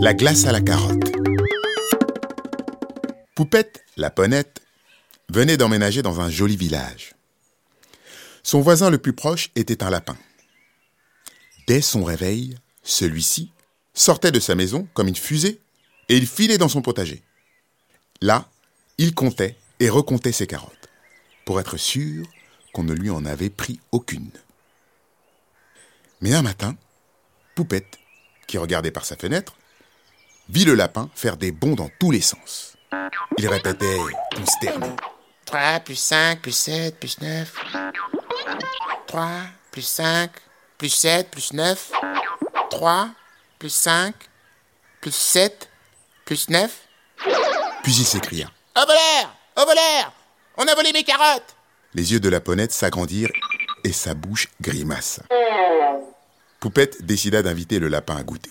La glace à la carotte. Poupette, la ponette, venait d'emménager dans un joli village. Son voisin le plus proche était un lapin. Dès son réveil, celui-ci sortait de sa maison comme une fusée et il filait dans son potager. Là, il comptait et recomptait ses carottes pour être sûr qu'on ne lui en avait pris aucune. Mais un matin, Poupette, qui regardait par sa fenêtre, vit le lapin faire des bonds dans tous les sens. Il répétait consterné. 3 plus 5 plus 7 plus 9. 3 plus 5 plus 7 plus 9. 3 plus 5 plus 7 plus 9. Puis il s'écria. Au voleur! Au voleur! On a volé mes carottes! Les yeux de la ponette s'agrandirent et sa bouche grimaça. Poupette décida d'inviter le lapin à goûter.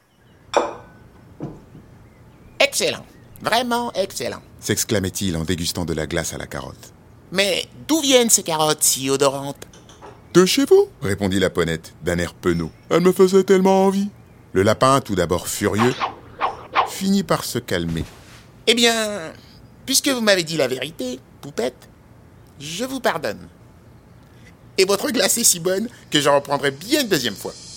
Excellent, vraiment excellent. S'exclamait-il en dégustant de la glace à la carotte. Mais d'où viennent ces carottes si odorantes? De chez vous, répondit la ponette d'un air penaud. Elle me faisait tellement envie. Le lapin, tout d'abord furieux, finit par se calmer. Eh bien, puisque vous m'avez dit la vérité, Poupette, je vous pardonne. Et votre glace est si bonne que j'en reprendrai bien une deuxième fois.